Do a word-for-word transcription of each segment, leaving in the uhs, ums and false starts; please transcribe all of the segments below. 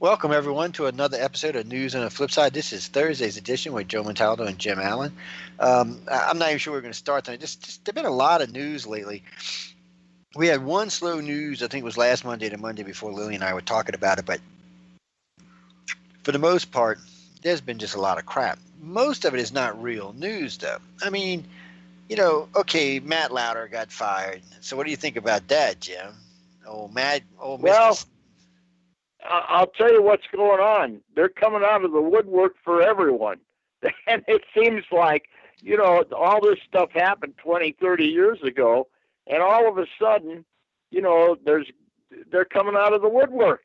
Welcome, everyone, to another episode of News on the Flip Side. This is Thursday's edition with Joe Montaldo and Jim Allen. Um, I- I'm not even sure we're going to start tonight. Just, just there's been a lot of news lately. We had one slow news, I think it was last Monday, the Monday before Lily and I were talking about it, but for the most part, there's been just a lot of crap. Most of it is not real news, though. I mean, you know, okay, Matt Lauder got fired. So what do you think about that, Jim? Oh, Matt, oh, Well, Mister I- I'll tell you what's going on. They're coming out of the woodwork for everyone. And it seems like, you know, all this stuff happened twenty, thirty years ago, and all of a sudden, you know, there's they're coming out of the woodwork.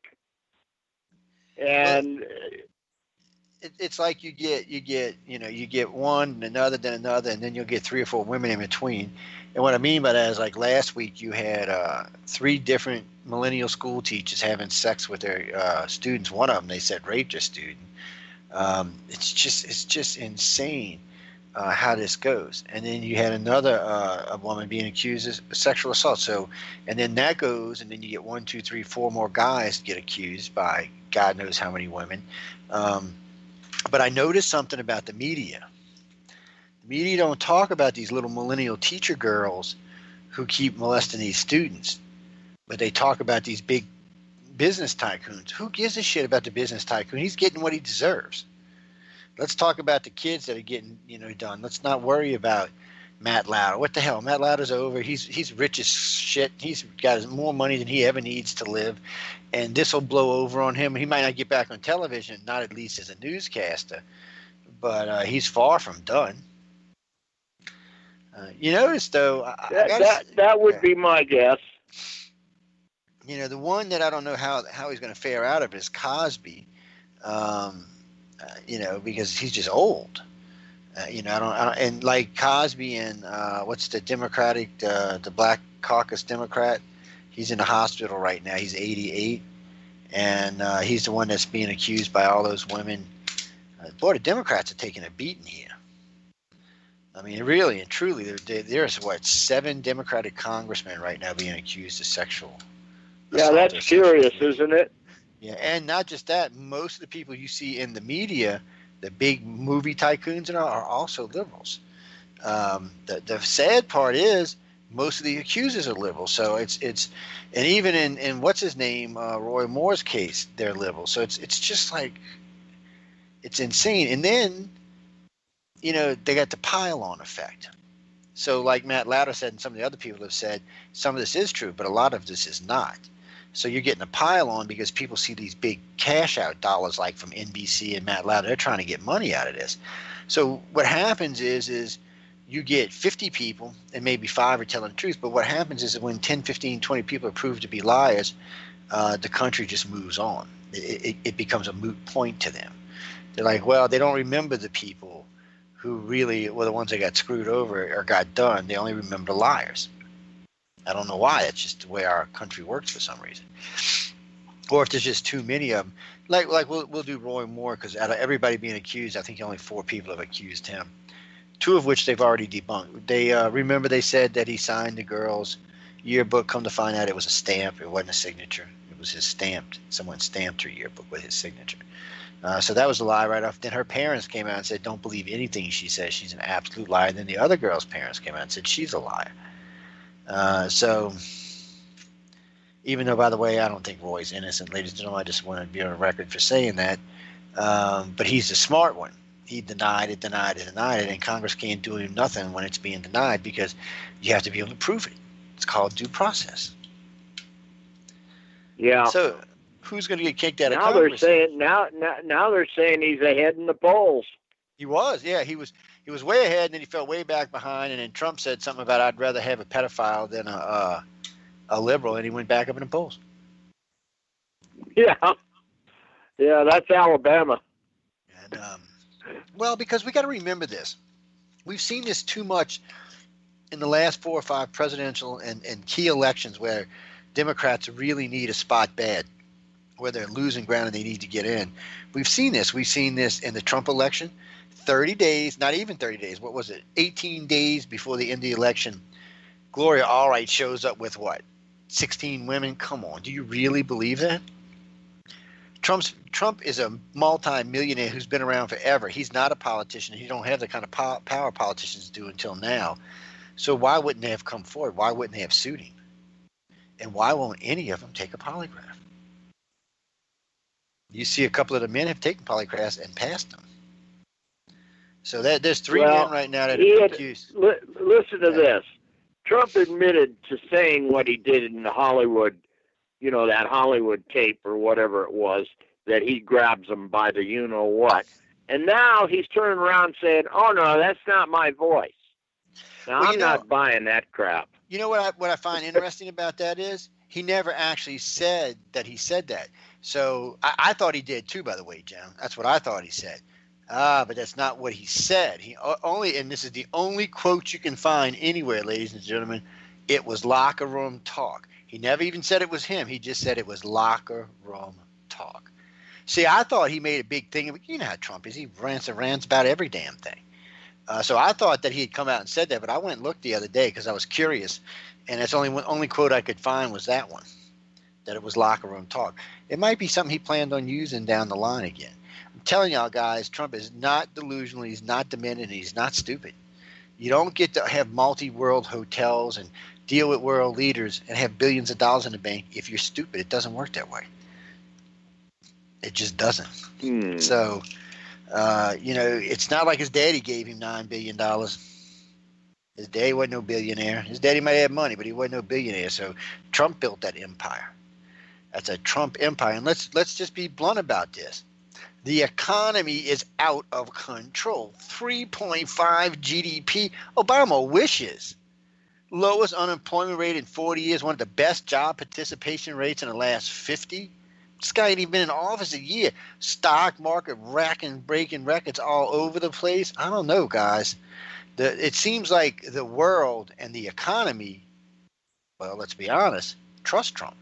And it, it's like you get you get you know you get one and another then another and then you'll get three or four women in between. And what I mean by that is, like, last week you had uh, three different millennial school teachers having sex with their uh, students. One of them, they said, raped a student. Um, it's just it's just insane uh, how this goes. And then you had another uh, a woman being accused of sexual assault. So, and then that goes, and then you get one, two, three, four more guys get accused by God knows how many women. Um, but I noticed something about the media. The media don't talk about these little millennial teacher girls who keep molesting these students, but they talk about these big business tycoons. Who gives a shit about the business tycoon? He's getting what he deserves. Let's talk about the kids that are getting, you know, done. Let's not worry about Matt Lauder. What the hell? Matt Lauder's over. He's he's rich as shit. He's got more money than he ever needs to live, and this will blow over on him. He might not get back on television, not at least as a newscaster, but uh, he's far from done. Uh, you notice, though, I, that, I gotta, that, that would yeah. be my guess. You know, the one that I don't know how how he's going to fare out of is Cosby. Um, uh, you know, because he's just old. Uh, you know, I don't, I don't, and like Cosby and uh, what's the Democratic, uh, the Black Caucus Democrat? He's in the hospital right now. He's eighty-eight, and uh, he's the one that's being accused by all those women. Uh, boy, the Democrats are taking a beating here. I mean, really and truly, there, there's what seven Democratic congressmen right now being accused of sexual. Yeah, that's curious, isn't it? Yeah, and not just that. Most of the people you see in the media, the big movie tycoons and all, are also liberals. Um, the the sad part is most of the accusers are liberals. So it's it's, and even in, in what's his name, uh, Roy Moore's case, they're liberals. So it's it's just like, it's insane. And then, you know, they got the pile-on effect. So like Matt Lauder said, and some of the other people have said, some of this is true, but a lot of this is not. So you're getting a pile on because people see these big cash out dollars, like from N B C and Matt Lauder. They're trying to get money out of this. So what happens is, is you get fifty people and maybe five are telling the truth. But what happens is that when ten, fifteen, twenty people are proved to be liars, uh, the country just moves on. It, it, it becomes a moot point to them. They're like, well, they don't remember the people who really were the ones that got screwed over or got done. They only remember the liars. I don't know why. It's just the way our country works for some reason. Or if there's just too many of them. Like like we'll we'll do Roy Moore, because out of everybody being accused, I think only four people have accused him. Two of which they've already debunked. They uh, remember they said that he signed the girl's yearbook. Come to find out, it was a stamp. It wasn't a signature. It was his stamped. Someone stamped her yearbook with his signature. Uh, so that was a lie right off. Then her parents came out and said, don't believe anything she says. She's an absolute liar. And then the other girl's parents came out and said she's a liar. Uh, so even though, by the way, I don't think Roy's innocent, ladies and gentlemen, I just want to be on record for saying that. Um, but he's the smart one. He denied it, denied it, denied it, and Congress can't do him nothing when it's being denied because you have to be able to prove it. It's called due process. Yeah. So who's going to get kicked out now of Congress? They're saying, now, now, now they're saying he's ahead in the polls. He was, yeah, he was. He was way ahead, and then he fell way back behind. And then Trump said something about, I'd rather have a pedophile than a uh, a liberal, and he went back up in the polls. Yeah, yeah, that's Alabama. And um, well, because we got to remember this, we've seen this too much in the last four or five presidential and, and key elections where Democrats really need a spot bad, where they're losing ground and they need to get in. We've seen this. We've seen this in the Trump election. thirty days, not even thirty days, what was it, eighteen days before the end of the election, Gloria Allred shows up with what, sixteen women? Come on, do you really believe that? Trump's Trump is a multi-millionaire who's been around forever. He's not a politician. He don't have the kind of pow- power politicians do until now. So why wouldn't they have come forward? Why wouldn't they have sued him? And why won't any of them take a polygraph? You see a couple of the men have taken polygraphs and passed them. So that, there's three well, men right now that are had, accused. Li- listen to yeah. this. Trump admitted to saying what he did in the Hollywood, you know, that Hollywood tape or whatever it was, that he grabs them by the you-know-what. And now he's turning around saying, oh, no, that's not my voice. Now, well, I'm know, not buying that crap. You know what I, what I find interesting about that is he never actually said that he said that. So I, I thought he did too, by the way, John. That's what I thought he said. Ah, but that's not what he said. He only, and this is the only quote you can find anywhere, ladies and gentlemen, it was locker room talk. He never even said it was him. He just said it was locker room talk. See, I thought he made a big thing. You know how Trump is. He rants and rants about every damn thing. Uh, so I thought that he had come out and said that, but I went and looked the other day because I was curious, and that's only one only quote I could find was that one, that it was locker room talk. It might be something he planned on using down the line again. I'm telling y'all guys, Trump is not delusional. He's not demented. And he's not stupid. You don't get to have multi-world hotels and deal with world leaders and have billions of dollars in the bank if you're stupid. It doesn't work that way. It just doesn't. Hmm. So, uh, you know, it's not like his daddy gave him nine billion dollars. His daddy wasn't no billionaire. His daddy might have money, but he wasn't no billionaire. So Trump built that empire. That's a Trump empire. And let's let's just be blunt about this. The economy is out of control. three point five G D P. Obama wishes. Lowest unemployment rate in forty years. One of the best job participation rates in the last fifty. This guy ain't even been in office a year. Stock market racking, breaking records all over the place. I don't know, guys. The, it seems like the world and the economy, well, let's be honest, trust Trump.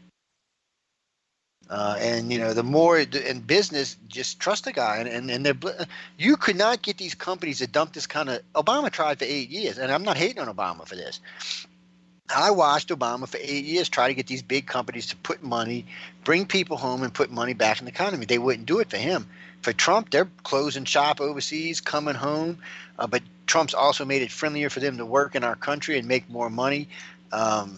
Uh, and, you know, the more in business, just trust the guy. And, and, and they're, you could not get these companies to dump this kind of – Obama tried for eight years, and I'm not hating on Obama for this. I watched Obama for eight years try to get these big companies to put money, bring people home and put money back in the economy. They wouldn't do it for him. For Trump, they're closing shop overseas, coming home. Uh, but Trump's also made it friendlier for them to work in our country and make more money. Um,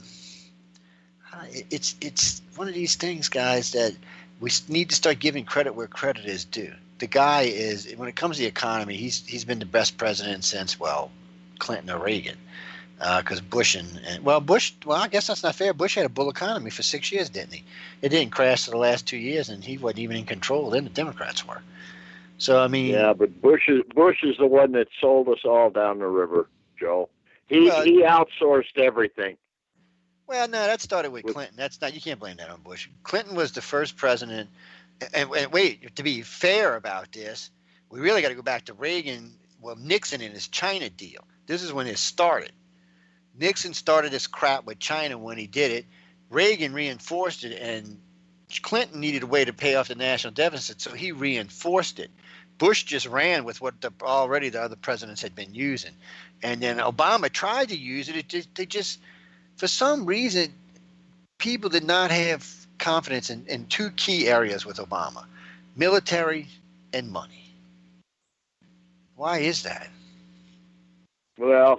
it's it's one of these things, guys, that we need to start giving credit where credit is due. The guy is, when it comes to the economy, he's he's been the best president since, well, Clinton or Reagan. Because uh, Bush and, and well Bush well I guess that's not fair. Bush had a bull economy for six years, didn't he? It didn't crash for the last two years, and he wasn't even in control. Then the Democrats were. So I mean, yeah, but Bush is Bush is the one that sold us all down the river, Joe. He well, he outsourced everything. Well, no, that started with, with Clinton. That's not, you can't blame that on Bush. Clinton was the first president. And, and wait, to be fair about this, we really got to go back to Reagan. Well, Nixon and his China deal. This is when it started. Nixon started this crap with China when he did it. Reagan reinforced it, and Clinton needed a way to pay off the national deficit, so he reinforced it. Bush just ran with what the, already the other presidents had been using. And then Obama tried to use it. It just, they just, for some reason, people did not have confidence in, in two key areas with Obama, military and money. Why is that? Well,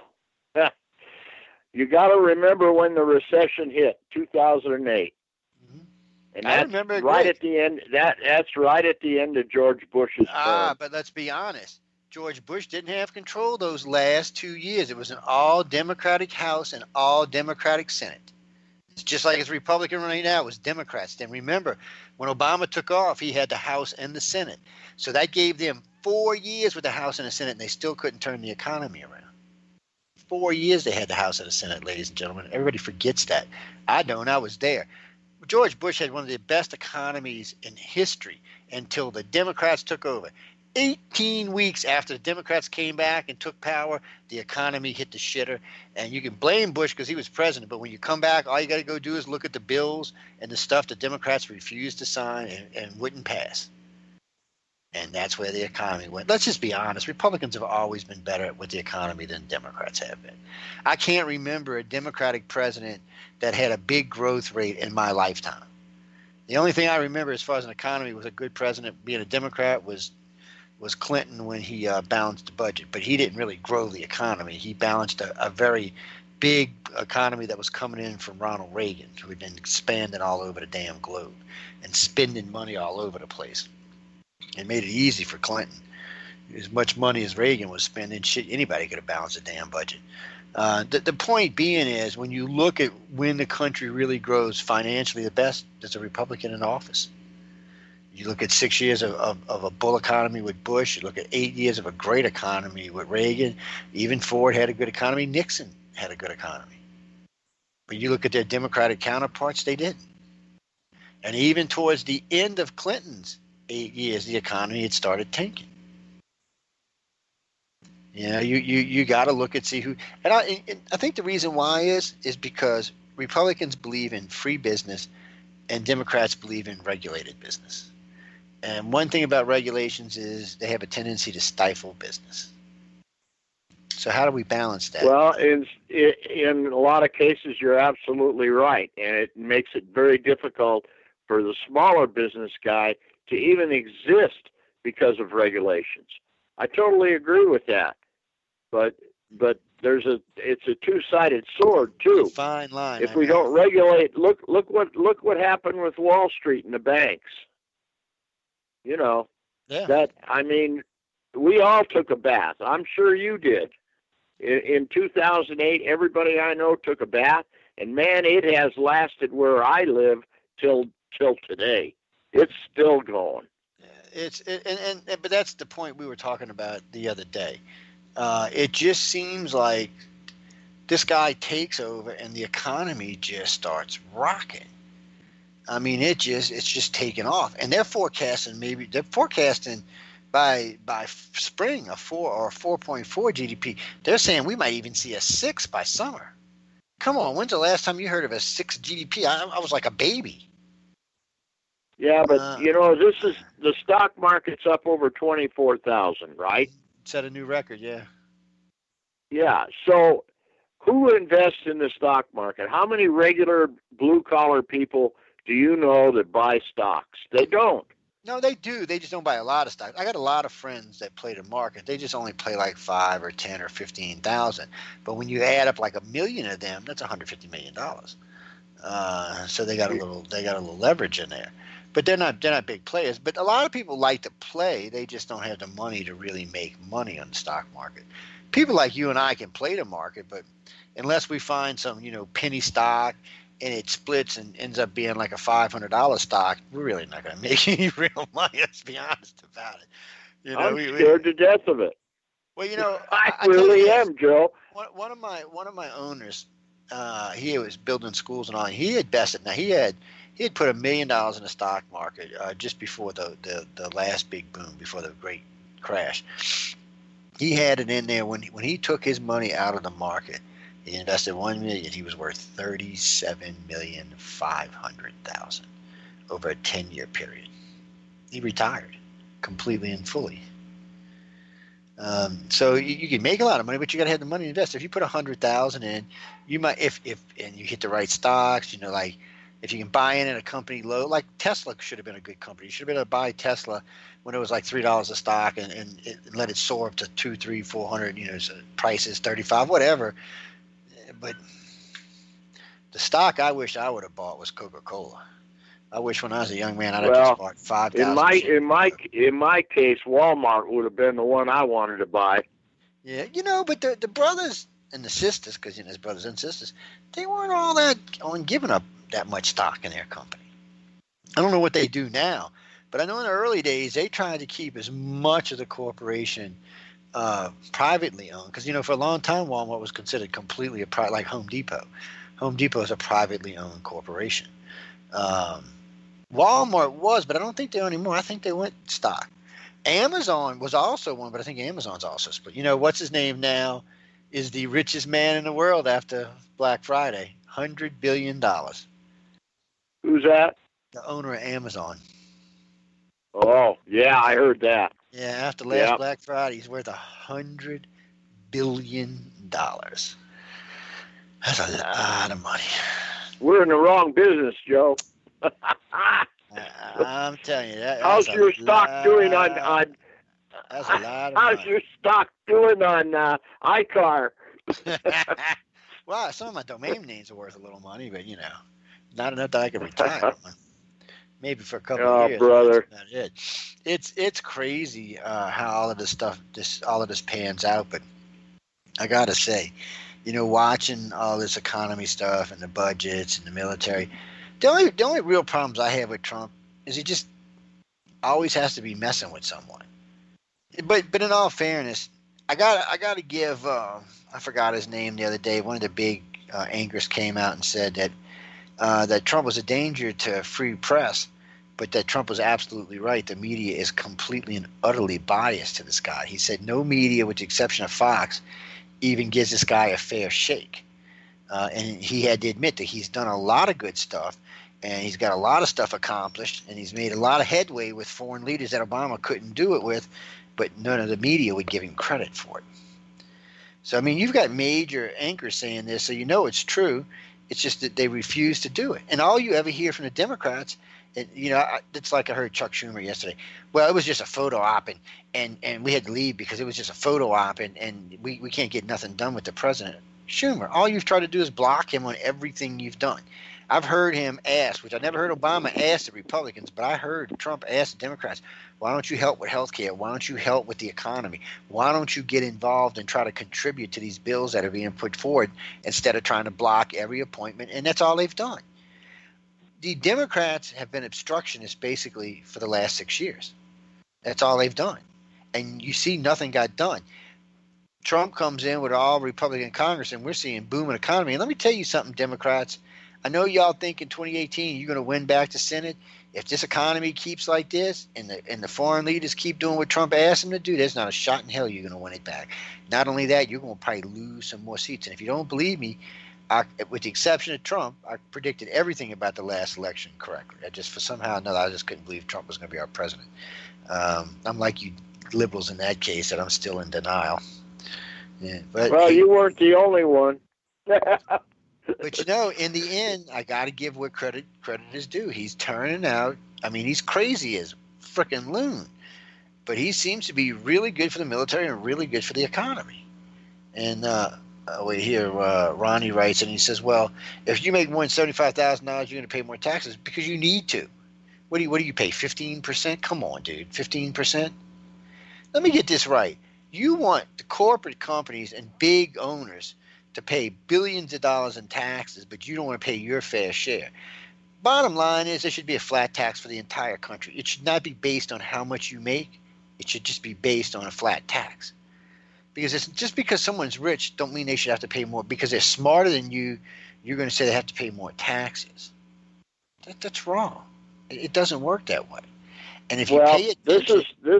you got to remember when the recession hit, two thousand eight, mm-hmm. and I that's remember it right great. at the end. That that's right at the end of George Bush's term. Ah, but let's be honest. George Bush didn't have control those last two years. It was an all Democratic House and all Democratic Senate. It's just like it's Republican right now. It was Democrats. Then remember, when Obama took off, he had the House and the Senate. So that gave them four years with the House and the Senate, and they still couldn't turn the economy around. Four years they had the House and the Senate, ladies and gentlemen. Everybody forgets that. I don't. I was there. George Bush had one of the best economies in history until the Democrats took over. eighteen weeks after the Democrats came back and took power, the economy hit the shitter. And you can blame Bush because he was president, but when you come back, all you got to go do is look at the bills and the stuff the Democrats refused to sign and, and wouldn't pass. And that's where the economy went. Let's just be honest. Republicans have always been better with the economy than Democrats have been. I can't remember a Democratic president that had a big growth rate in my lifetime. The only thing I remember as far as an economy was a good president being a Democrat was was Clinton when he uh, balanced the budget, but he didn't really grow the economy. He balanced a, a very big economy that was coming in from Ronald Reagan, who had been expanding all over the damn globe and spending money all over the place. It made it easy for Clinton. As much money as Reagan was spending, shit, anybody could have balanced a damn budget. Uh, the, the point being is, when you look at when the country really grows financially the best, there's a Republican in office. You look at six years of, of, of a bull economy with Bush. You look at eight years of a great economy with Reagan. Even Ford had a good economy. Nixon had a good economy. But you look at their Democratic counterparts, they didn't. And even towards the end of Clinton's eight years, the economy had started tanking. You know, you, you, you got to look and see who. And I, and I think the reason why is is because Republicans believe in free business and Democrats believe in regulated business. And one thing about regulations is they have a tendency to stifle business. So how do we balance that? Well, in in a lot of cases, you're absolutely right, and it makes it very difficult for the smaller business guy to even exist because of regulations. I totally agree with that, but but there's a it's a two-sided sword too. It's a fine line. If we don't regulate, look look what look what happened with Wall Street and the banks. You know, yeah. that, I mean, we all took a bath. I'm sure you did. In, in two thousand eight, everybody I know took a bath, and man, it has lasted where I live till till today. It's still going. It's it, and, and but that's the point we were talking about the other day. Uh, it just seems like this guy takes over and the economy just starts rocking. I mean, it just it's just taking off, and they're forecasting maybe they're forecasting by by spring a four or a four point four G D P. They're saying we might even see a six by summer. Come on, when's the last time you heard of a six G D P? I, I was like a baby. Yeah, but uh, you know, this is the stock market's up over twenty-four thousand, right? Set a new record, yeah. Yeah. So, who invests in the stock market? How many regular blue collar people do you know that buy stocks? They don't. No, they do. They just don't buy a lot of stocks. I got a lot of friends that play the market. They just only play like five or ten or fifteen thousand. But when you add up like a million of them, that's one hundred fifty million dollars. Uh, so they got a little they got a little leverage in there. But they're not they're not big players. But a lot of people like to play. They just don't have the money to really make money on the stock market. People like you and I can play the market, but unless we find some, you know, penny stock and it splits and ends up being like a five hundred dollar stock, we're really not going to make any real money. Let's be honest about it. You know, I'm we, scared we, to death of it. Well, you know, I, I really you, am, Joe. One, one of my one of my owners, uh, he was building schools and all. He had invested. Now he had he had put a million dollars in the stock market uh, just before the, the the last big boom, before the great crash. He had it in there when he, when he took his money out of the market. He invested one million. He was worth thirty-seven million five hundred thousand over a ten-year period. He retired completely and fully. Um, so you, you can make a lot of money, but you got to have the money to invest. If you put a hundred thousand in, you might if if and you hit the right stocks. You know, like if you can buy in at a company low, like Tesla should have been a good company. You should have been able to buy Tesla when it was like three dollars a stock and and, it, and let it soar up to two, three, four hundred. You know, so prices thirty-five, whatever. But the stock I wish I would have bought was Coca-Cola. I wish when I was a young man I'd have well, just bought five thousand. In my in my in my case, Walmart would have been the one I wanted to buy. Yeah, you know, but the the brothers and the sisters, because you know, his brothers and sisters, they weren't all that on giving up that much stock in their company. I don't know what they do now, but I know in the early days they tried to keep as much of the corporation Uh, privately owned, because you know for a long time Walmart was considered completely a private, like Home Depot. Home Depot is a privately owned corporation. Um, Walmart was, but I don't think they are anymore. I think they went stock. Amazon was also one, but I think Amazon's also split. You know what's his name now is the richest man in the world after Black Friday, hundred billion dollars. Who's that? The owner of Amazon. Oh yeah, I heard that. Yeah, after last Yep. Black Friday, he's worth a hundred billion dollars. That's a lot of money. We're in the wrong business, Joe. I, I'm telling you that. How's your stock lot, doing on on? That's a lot of How's money. your stock doing on uh, iCar? Well, some of my domain names are worth a little money, but you know, not enough that I can retire on. Maybe for a couple Oh, of years. brother. That's about it. It's it's crazy uh, how all of this stuff, this all of this pans out. But I gotta say, you know, watching all this economy stuff and the budgets and the military, the only the only real problems I have with Trump is he just always has to be messing with someone. But but in all fairness, I got I got to give uh, I forgot his name the other day. One of the big uh, anchors came out and said that uh, that Trump was a danger to free press, but that Trump was absolutely right. The media is completely and utterly biased to this guy. He said no media, with the exception of Fox, even gives this guy a fair shake. Uh, and he had to admit that he's done a lot of good stuff, and he's got a lot of stuff accomplished, and he's made a lot of headway with foreign leaders that Obama couldn't do it with, but none of the media would give him credit for it. So, I mean, you've got major anchors saying this, so you know it's true. It's just that they refuse to do it. And all you ever hear from the Democrats, and, you know, it's like I heard Chuck Schumer yesterday. Well, it was just a photo op, and, and, and we had to leave because it was just a photo op, and, and we, we can't get nothing done with the president. Schumer, all you've tried to do is block him on everything you've done. I've heard him ask, which I never heard Obama ask the Republicans, but I heard Trump ask the Democrats, why don't you help with health care? Why don't you help with the economy? Why don't you get involved and try to contribute to these bills that are being put forward instead of trying to block every appointment? And that's all they've done. The Democrats have been obstructionists basically for the last six years. That's all they've done. And you see nothing got done. Trump comes in with all Republican Congress, and we're seeing booming economy. And let me tell you something, Democrats. I know y'all think in twenty eighteen you're going to win back the Senate. If this economy keeps like this and the and the foreign leaders keep doing what Trump asked them to do, there's not a shot in hell you're going to win it back. Not only that, you're going to probably lose some more seats. And if you don't believe me, I, with the exception of Trump, I predicted everything about the last election correctly. I just, for somehow or another, I just couldn't believe Trump was going to be our president. Um, I'm like you liberals in that case, that I'm still in denial. Yeah, but well, he, you weren't the only one. But, you know, in the end, I got to give what credit credit is due. He's turning out. I mean, he's crazy as frickin' loon, but he seems to be really good for the military and really good for the economy. And uh, uh, we hear uh, Ronnie writes, and he says, well, if you make more than seventy-five thousand dollars, you're going to pay more taxes because you need to. What do you, what do you pay, fifteen percent? Come on, dude, fifteen percent? Let me get this right. You want the corporate companies and big owners to pay billions of dollars in taxes, but you don't want to pay your fair share. Bottom line is there should be a flat tax for the entire country. It should not be based on how much you make. It should just be based on a flat tax. Because it's just because someone's rich don't mean they should have to pay more. Because they're smarter than you, you're going to say they have to pay more taxes. That, that's wrong. It, it doesn't work that way. And if you well, pay this attention, is this.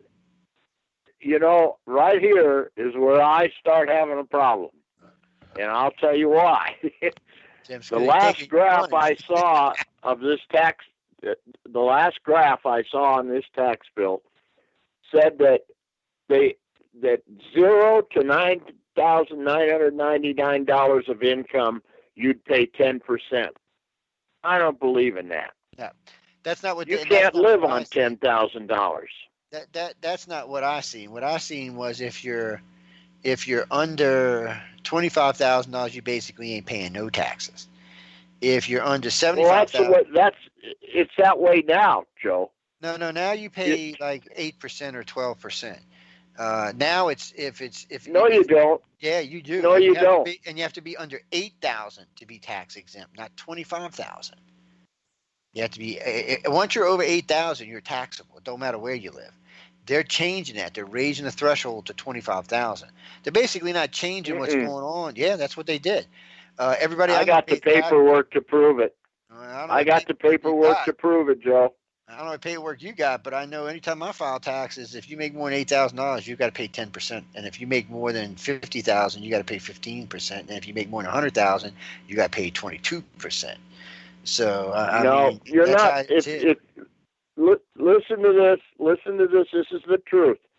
You know, right here is where I start having a problem. And I'll tell you why. The last graph I saw of this tax, the last graph I saw on this tax bill said that they that zero to nine thousand nine hundred ninety nine dollars of income, you'd pay ten percent. I don't believe in that. No, that's not what you the, can't live what on ten thousand dollars. That that that's not what I seen. What I seen was if you're if you're under twenty-five thousand dollars, you basically ain't paying no taxes. If you're under seventy-five thousand, well, that's, that's it's that way now, Joe. No, no. Now you pay it, like eight percent or twelve percent. Uh, now it's if it's if no, if, you don't. Yeah, you do. No, and you, you don't. Be, and you have to be under eight thousand to be tax exempt, not twenty-five thousand. You have to be uh, once you're over eight thousand, you're taxable. It don't matter where you live. They're changing that. They're raising the threshold to twenty-five thousand. They're basically not changing Mm-mm. what's going on. Yeah, that's what they did. Uh, everybody, I, I got the paperwork tax. to prove it. I, I got the paperwork to prove it, Joe. I don't know what paperwork you got, but I know anytime I file taxes, if you make more than eight thousand dollars, you've got to pay ten percent. And if you make more than fifty thousand dollars, you got to pay fifteen percent. And if you make more than one hundred thousand dollars, you got to pay twenty-two percent. So, uh, no, I mean, you're not. If, if, listen to this. Listen to this. This is the truth.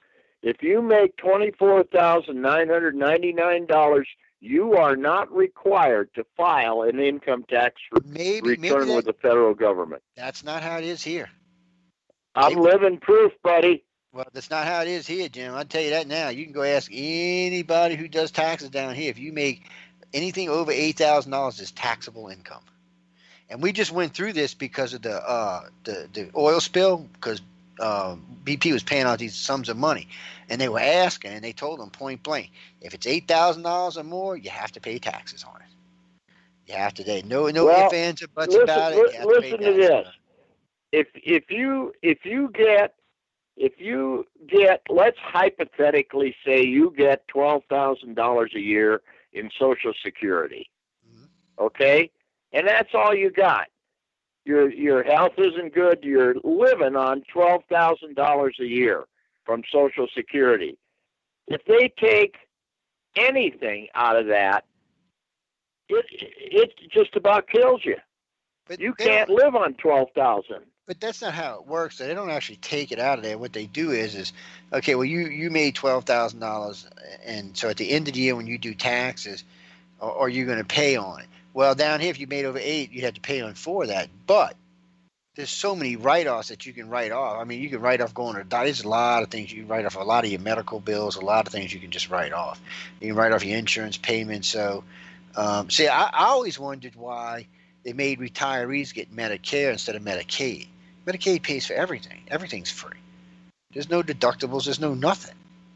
If you make twenty-four thousand nine hundred ninety-nine dollars, you are not required to file an income tax maybe, return maybe that, with the federal government. That's not how it is here. I'm They, living proof, buddy. Well, that's not how it is here, Jim. I'll tell you that now. You can go ask anybody who does taxes down here. If you make anything over eight thousand dollars, is taxable income. And we just went through this because of the uh, the, the oil spill, because uh, B P was paying out these sums of money. And they were asking, and they told them point blank, if it's eight thousand dollars or more, you have to pay taxes on it. You have to. They, no no well, ifs, ands, or buts listen, about it. Listen to, to this. If if you if you get if you get let's hypothetically say you get twelve thousand dollars a year in Social Security, mm-hmm. okay, and that's all you got. Your your health isn't good. You're living on twelve thousand dollars a year from Social Security. If they take anything out of that, it it just about kills you. But you can't live on twelve thousand. But that's not how it works. They don't actually take it out of there. What they do is, is okay. Well, you you made twelve thousand dollars, and so at the end of the year, when you do taxes, are, are you going to pay on it? Well, down here, if you made over eight, you had to pay on four of that. But there's so many write-offs that you can write off. I mean, you can write off going to die. There's a lot of things you can write off. A lot of your medical bills. A lot of things you can just write off. You can write off your insurance payments. So, um, see, I, I always wondered why they made retirees get Medicare instead of Medicaid. Medicaid pays for everything. Everything's free. There's no deductibles. There's no nothing.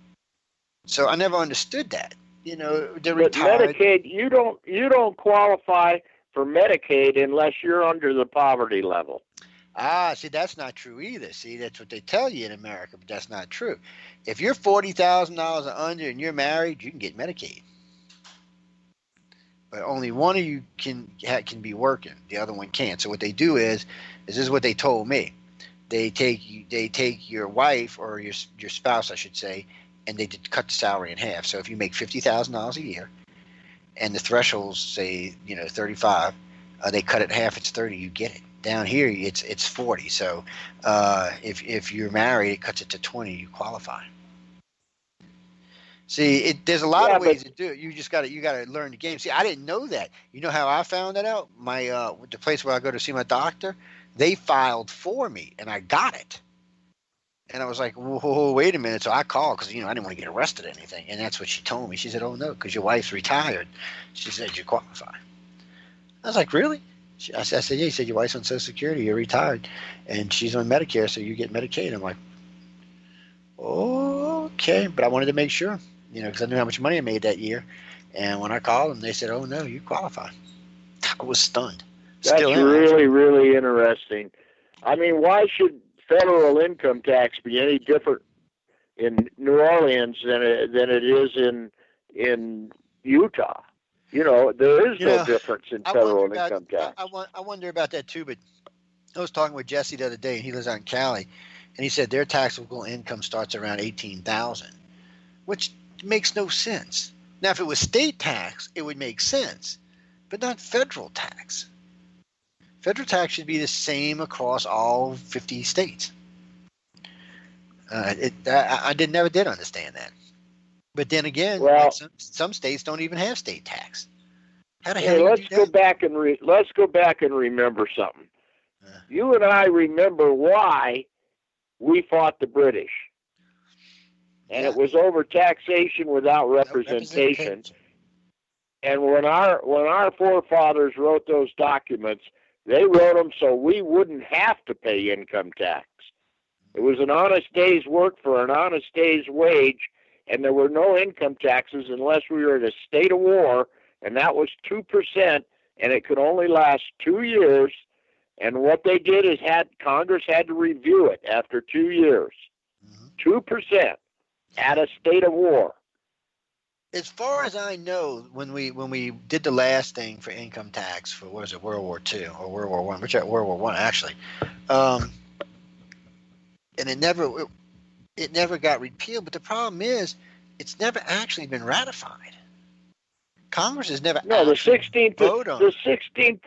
So I never understood that. You know, they're but retired. Medicaid, you don't you don't qualify for Medicaid unless you're under the poverty level. Ah, see, that's not true either. See, that's what they tell you in America, but that's not true. If you're forty thousand dollars or under and you're married, you can get Medicaid. But only one of you can can be working. The other one can't. So what they do is, is this is what they told me. They take they take your wife or your your spouse, I should say, and they did cut the salary in half. So if you make fifty thousand dollars a year, and the thresholds say you know thirty five, uh, they cut it in half. It's thirty. You get it. Down here, it's it's forty. So uh, if if you're married, it cuts it to twenty. You qualify. See, it, there's a lot yeah, of ways but, to do it. You just got to you got to learn the game. See, I didn't know that. You know how I found that out? My uh, the place where I go to see my doctor, they filed for me, and I got it. And I was like, whoa, whoa, whoa wait a minute. So I called because you know I didn't want to get arrested or anything. And that's what she told me. She said, "Oh no, because your wife's retired." She said you qualify. I was like, really? She, I, said, I said, yeah. He said your wife's on Social Security. You're retired, and she's on Medicare, so you get Medicaid. I'm like, okay, but I wanted to make sure. You know, because I knew how much money I made that year. And when I called them, they said, oh, no, you qualify. I was stunned. That's Still am, really, actually. really interesting. I mean, why should federal income tax be any different in New Orleans than it, than it is in in Utah? You know, there is you no know, difference in I federal wonder income about, tax. I, I, I wonder about that, too. But I was talking with Jesse the other day, and he lives out in Cali. And he said their taxable income starts around eighteen thousand dollars, which makes no sense. Now, if it was state tax, it would make sense, but not federal tax. Federal tax should be the same across all fifty states. Uh, it, I, I did never did understand that. But then again, well, like some, some states don't even have state tax. How the hell? Hey, do let's you do go that? back and re- let's go back and remember something. Uh, you and I remember why we fought the British. And yeah. it was over taxation without representation. No representation. And when our when our forefathers wrote those documents, they wrote them so we wouldn't have to pay income tax. It was an honest day's work for an honest day's wage, and there were no income taxes unless we were in a state of war, and that was two percent, and it could only last two years. And what they did is had Congress had to review it after two years. two percent. At a state of war. As far as I know, when we when we did the last thing for income tax for what was it, World War Two or World War One, which World War One actually, um, and it never it, it never got repealed. But the problem is, it's never actually been ratified. Congress has never no the sixteenth voted on the sixteenth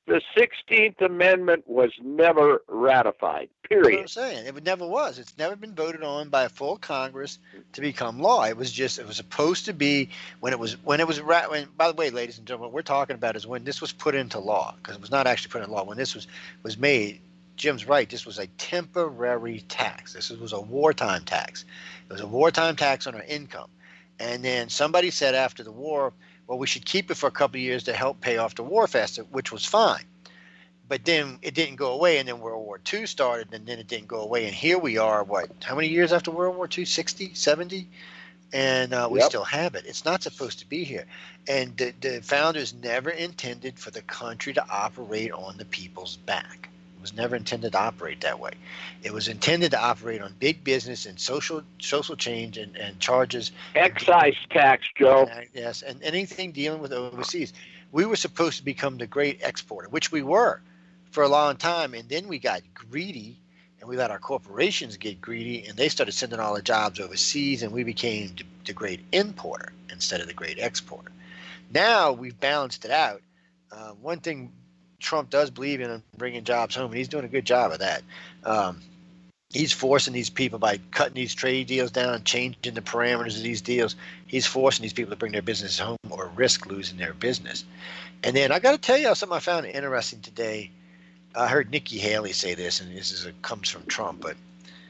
the sixteenth Amendment was never ratified, That's what I'm period. saying. It never was. It's never been voted on by a full Congress to become law. It was just, it was supposed to be when it was, when it was, when, by the way, ladies and gentlemen, what we're talking about is when this was put into law, because it was not actually put in law. When this was, was made, Jim's right, this was a temporary tax. This was a wartime tax. It was a wartime tax on our income. And then somebody said after the war, well, we should keep it for a couple of years to help pay off the war fast, which was fine. But then it didn't go away, and then World War Two started, and then it didn't go away. And here we are, what, how many years after World War Two? sixty, seventy? And uh, we Yep. still have it. It's not supposed to be here. And the, the founders never intended for the country to operate on the people's back. It was never intended to operate that way. It was intended to operate on big business and social social change and, and charges. Excise tax, Joe. And, yes, and anything dealing with overseas. We were supposed to become the great exporter, which we were for a long time, and then we got greedy, and we let our corporations get greedy, and they started sending all the jobs overseas, and we became the, the great importer instead of the great exporter. Now we've balanced it out. Uh, one thing Trump does believe in bringing jobs home, and he's doing a good job of that. Um, he's forcing these people by cutting these trade deals down, changing the parameters of these deals. He's forcing these people to bring their business home or risk losing their business. And then I got to tell you something I found interesting today. I heard Nikki Haley say this, and this is a, comes from Trump, but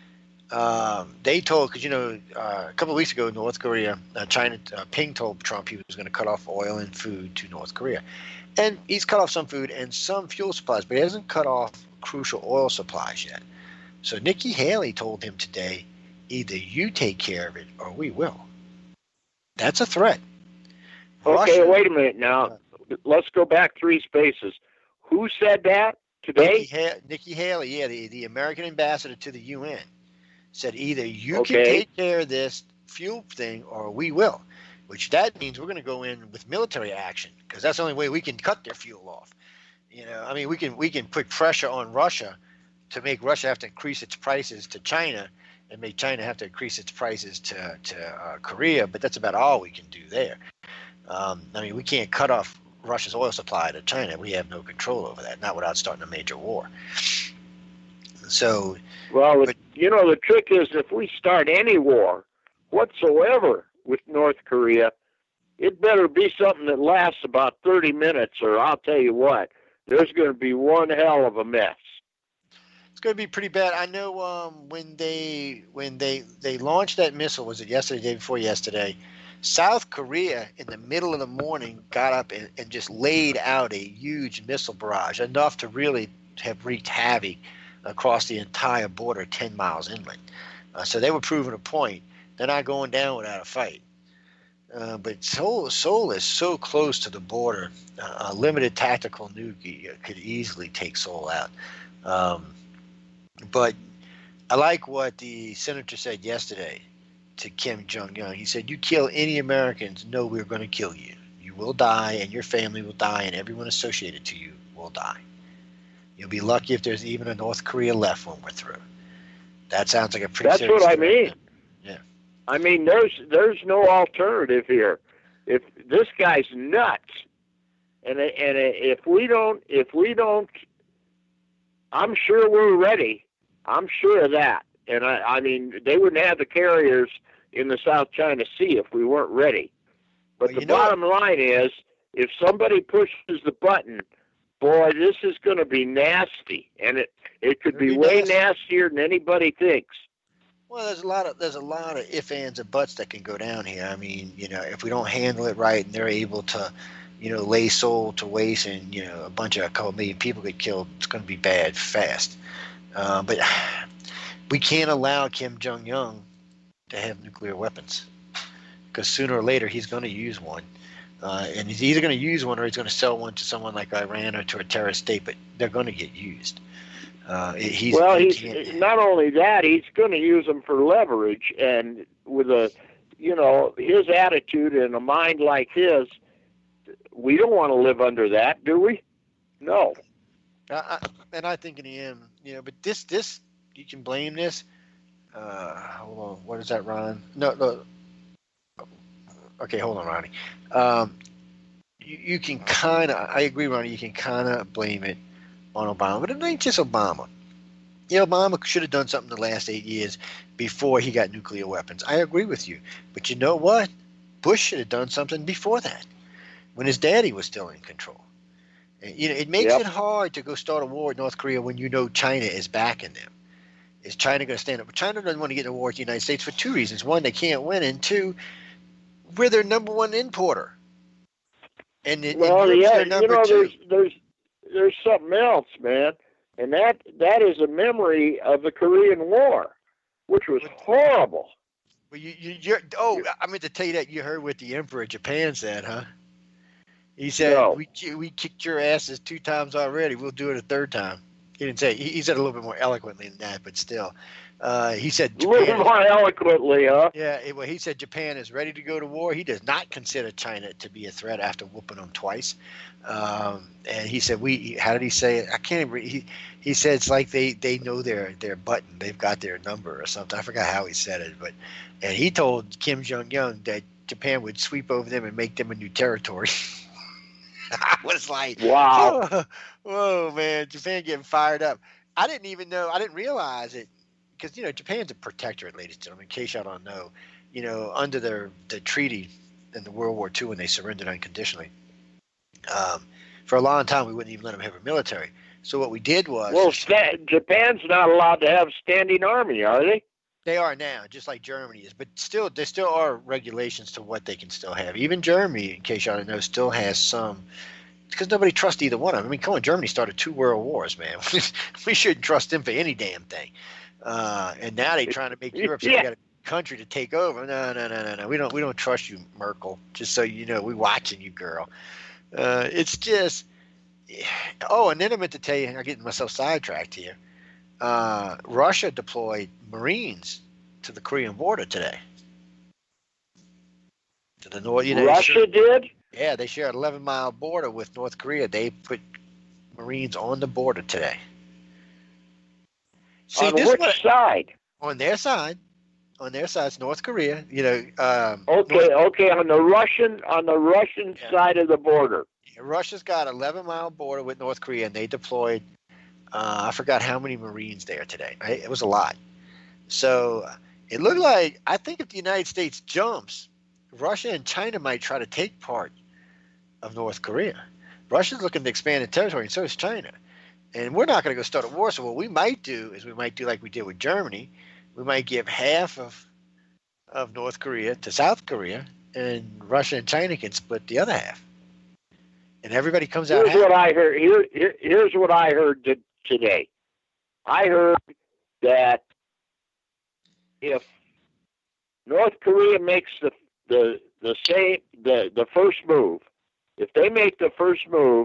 um, they told, because, you know, uh, a couple of weeks ago, North Korea, uh, China, uh, Ping told Trump he was going to cut off oil and food to North Korea. And he's cut off some food and some fuel supplies, but he hasn't cut off crucial oil supplies yet. So Nikki Haley told him today, either you take care of it or we will. That's a threat. Okay, Russia, wait a minute now. Let's go back three spaces. Who said that today? Nikki, ha- Nikki Haley, yeah, the, the American ambassador to the U N, said either you Okay. can take care of this fuel thing or we will, which that means we're going to go in with military action, because that's the only way we can cut their fuel off. You know, I mean, we can we can put pressure on Russia to make Russia have to increase its prices to China and make China have to increase its prices to, to uh, Korea, but that's about all we can do there. Um, I mean, we can't cut off Russia's oil supply to China. We have no control over that, not without starting a major war. So, Well, but, you know, the trick is if we start any war whatsoever with North Korea, it better be something that lasts about thirty minutes, or I'll tell you what, there's going to be one hell of a mess. it's going to be pretty bad. I know um, when they when they, they launched that missile, was it yesterday, day before yesterday, South Korea in the middle of the morning got up and, and just laid out a huge missile barrage, enough to really have wreaked havoc across the entire border ten miles inland. Uh, so they were proving a point. They're not going down without a fight. Uh, but Seoul, Seoul is so close to the border. Uh, a limited tactical nuke could easily take Seoul out. Um, but I like what the senator said yesterday to Kim Jong-un. He said, you kill any Americans, no, we're going to kill you. You will die, and your family will die, and everyone associated to you will die. You'll be lucky if there's even a North Korea left when we're through. That sounds like a pretty That's serious what I threat. mean. Yeah. I mean, there's there's no alternative here. If this guy's nuts, and and if we don't if we don't, I'm sure we're ready. I'm sure of that. And I, I mean, they wouldn't have the carriers in the South China Sea if we weren't ready. But Well, the you know bottom line is, if somebody pushes the button, boy, this is going to be nasty, and it it could It'll be be way nasty. nastier than anybody thinks. Well, there's a lot of there's a lot of ifs, ands, and buts that can go down here. I mean, you know, if we don't handle it right, and they're able to, you know, lay Seoul to waste, and you know, a bunch of a couple million people get killed, it's going to be bad fast. Uh, but we can't allow Kim Jong Un to have nuclear weapons, because sooner or later he's going to use one, uh, and he's either going to use one or he's going to sell one to someone like Iran or to a terrorist state. But they're going to get used. Uh, he's, well, he he's can't- not only that, he's going to use them for leverage, and with a, you know, his attitude and a mind like his, we don't want to live under that, do we? No. I, I, and I think in the end, you know, but this, this, you can blame this. Uh, hold on, what is that, Ron? No, no. Okay, hold on, Ronnie. Um, you, you can kind of, I agree, Ronnie, you can kind of blame it on Obama, but it ain't just Obama. You know, Obama should have done something the last eight years before he got nuclear weapons. I agree with you. But you know what? Bush should have done something before that, when his daddy was still in control. And, you know, it makes Yep. it hard to go start a war with North Korea when you know China is backing them. Is China going to stand up? China doesn't want to get in a war with the United States for two reasons. One, they can't win, and two, we're their number one importer. And, it, Well, and Europe's yeah, their you number know, two. there's there's there's something else, man, and that that is a memory of the Korean War, which was horrible. Well, you, you, you're, oh, I meant to tell you that you heard what the Emperor of Japan said, huh? He said, No. we we kicked your asses two times already. We'll do it a third time. He didn't say. He, he said a little bit more eloquently than that, but still, uh, he said A little Japan. more eloquently, huh? Yeah, it, well, he said Japan is ready to go to war. He does not consider China to be a threat after whooping them twice. Um, and he said, "We." How did he say it? I can't even. He he said it's like they, they know their their button. They've got their number or something. I forgot how he said it, but and he told Kim Jong Un that Japan would sweep over them and make them a new territory. I was like, Wow. whoa, whoa, man, Japan getting fired up. I didn't even know. I didn't realize it. Because, you know, Japan's a protectorate, ladies and gentlemen, in case y'all don't know. You know, under their the treaty in the World War Two when they surrendered unconditionally, um, for a long time we wouldn't even let them have a military. So what we did was... Well, sta- Japan's not allowed to have standing army, are they? They are now, just like Germany is. But still, there still are regulations to what they can still have. Even Germany, in case y'all don't know, still has some... Because nobody trusts either one of them. I mean, come on, Germany started two world wars, man. We shouldn't trust them for any damn thing. Uh, and now they're trying to make Europe so Yeah. we got a country to take over. No, no, no, no, no. We don't. We don't trust you, Merkel. Just so you know, we watching you, girl. Uh, it's just. Oh, and then I meant to tell you, I'm getting myself sidetracked here. Uh, Russia deployed Marines to the Korean border today. To the north. You know, Russia did? yeah, they share an eleven mile border with North Korea. They put Marines on the border today. See, On this which what, side? on their side, on their side, it's North Korea. You know, um, Okay, North, okay, on the Russian on the Russian Yeah. side of the border. Russia's got an eleven mile border with North Korea, and they deployed. Uh, I forgot how many Marines there today. I, it was a lot. So it looked like I think if the United States jumps, Russia and China might try to take part of North Korea. Russia's looking to expand its territory, and so is China. And we're not going to go start a war. So what we might do is we might do like we did with Germany. We might give half of of North Korea to South Korea, and Russia and China can split the other half. And everybody comes out Here's happy. what I heard. Here, here, here's what I heard t- today. I heard that if North Korea makes the the the same the the first move, if they make the first move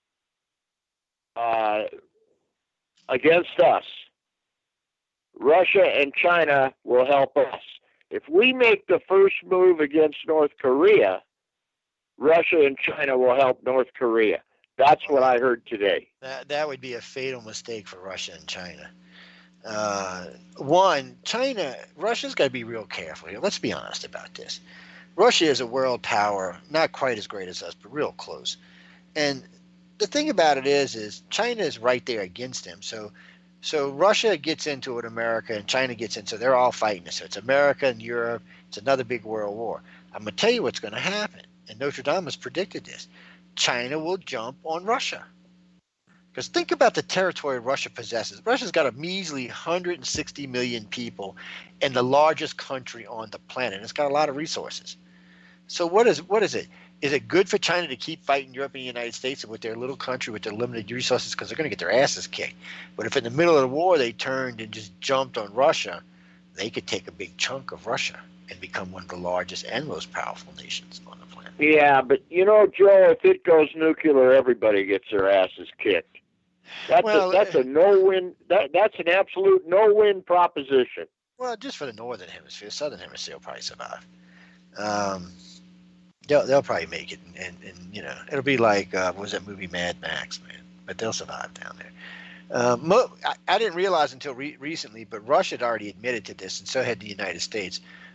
uh, against us, Russia and China will help us. If we make the first move against North Korea, Russia and China will help North Korea. That's what I heard today. That that would be a fatal mistake for Russia and China. Uh, one, China, Russia's got to be real careful here. Let's be honest about this. Russia is a world power, not quite as great as us, but real close. And the thing about it is, is China is right there against them. So, so Russia gets into it, America, and China gets into. They're all fighting this. So it's America and Europe. It's another big world war. I'm gonna tell you what's going to happen. And Notre Dame has predicted this. China will jump on Russia. Because think about the territory Russia possesses. Russia's got a measly one hundred sixty million people and the largest country on the planet. It's got a lot of resources. So what is what is it? Is it good for China to keep fighting Europe and the United States with their little country with their limited resources because they're going to get their asses kicked? But if in the middle of the war they turned and just jumped on Russia, they could take a big chunk of Russia and become one of the largest and most powerful nations on the planet. Yeah, but you know, Joe, if it goes nuclear, everybody gets their asses kicked. That's Well, a, that's a no-win. That that's an absolute no-win proposition. Well, just for the northern hemisphere, southern hemisphere will probably survive. Um, they'll they'll probably make it, and, and, and you know it'll be like uh, what was that movie Mad Max, man? But they'll survive down there. Uh, mo- I, I didn't realize until re- recently, but Russia had already admitted to this, and so had the United States.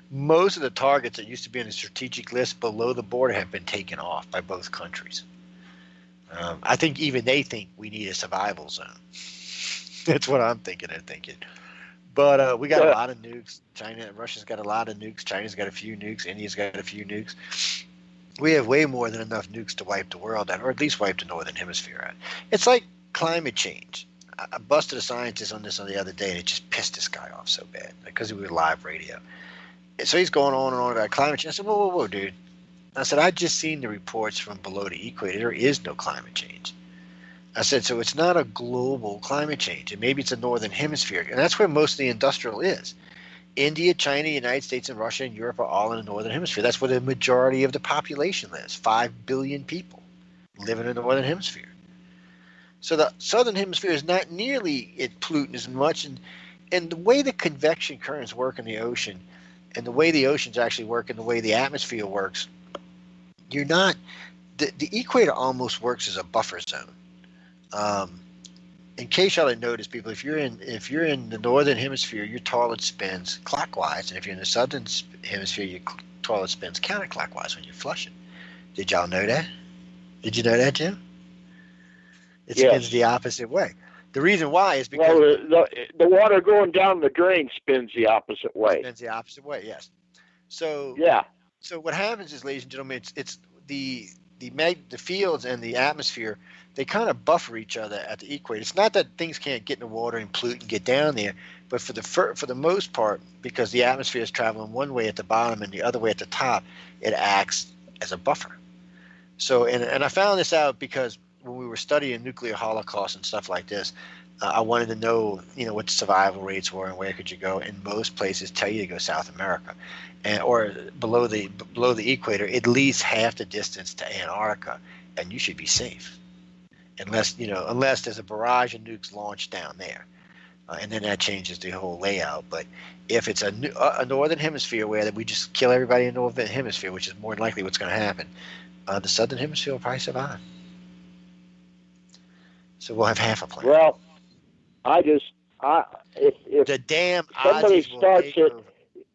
most of the targets that used to be on the strategic list below the border have been taken off by both countries. Um, I think even they think we need a survival zone. That's what I'm thinking and thinking. But uh, we got a lot of nukes. China, Russia's got a lot of nukes. China's got a few nukes. India's got a few nukes. We have way more than enough nukes to wipe the world out, or at least wipe the northern hemisphere out. It's like climate change. I, I busted a scientist on this on the other day, and it just pissed this guy off so bad because we were live radio. And so he's going on and on about climate change. I said, whoa, whoa, whoa, dude. I said, I just seen the reports from below the equator. There is no climate change. I said, so it's not a global climate change, and maybe it's a northern hemisphere, and that's where most of the industrial is. India, China, United States, and Russia and Europe are all in the northern hemisphere. That's where the majority of the population lives. Five billion people live in the northern hemisphere. So the southern hemisphere is not nearly it polluting as much, and and the way the convection currents work in the ocean, and the way the oceans actually work, and the way the atmosphere works, you're not. The, the equator almost works as a buffer zone. Um, in case y'all didn't notice, people, if you're in if you're in the northern hemisphere, your toilet spins clockwise, and if you're in the southern hemisphere, your toilet spins counterclockwise when you're flushing. Did y'all know that? Did you know that, Jim? It Yes. spins the opposite way. The reason why is because well, the, the the water going down the drain spins the opposite it way. spins the opposite way. Yes. So Yeah. So what happens is, ladies and gentlemen, it's it's the the mag, the fields and the atmosphere. They kind of buffer each other at the equator. It's not that things can't get in the water and pollute and get down there, but for the for, for the most part, because the atmosphere is traveling one way at the bottom and the other way at the top, it acts as a buffer. So, and and I found this out because when we were studying nuclear holocaust and stuff like this, uh, I wanted to know, you know, what the survival rates were and where could you go. And most places tell you to go South America, and or below the below the equator, at least half the distance to Antarctica, and you should be safe. Unless, you know, unless there's a barrage of nukes launched down there, uh, and then that changes the whole layout. But if it's a, a northern hemisphere where that we just kill everybody in the northern hemisphere, which is more than likely what's going to happen, uh, the southern hemisphere will probably survive. So we'll have half a planet. Well, I just, I if if the damn somebody Aussies will starts take it, over.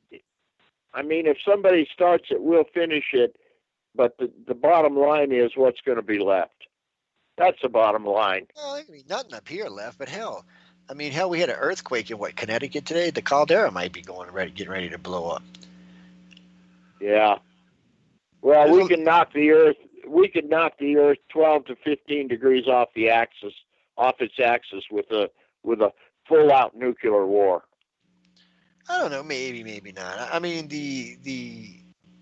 I mean, if somebody starts it, we'll finish it. But the the bottom line is what's going to be left. That's the bottom line. Well, there can be nothing up here left, but hell, I mean, hell, we had an earthquake in what, Connecticut today. The caldera might be going ready, getting ready to blow up. Yeah. Well, There's we a- can knock the Earth. We could knock the Earth twelve to fifteen degrees off the axis, off its axis, with a with a full-out nuclear war. I don't know, maybe, maybe not. I mean, the the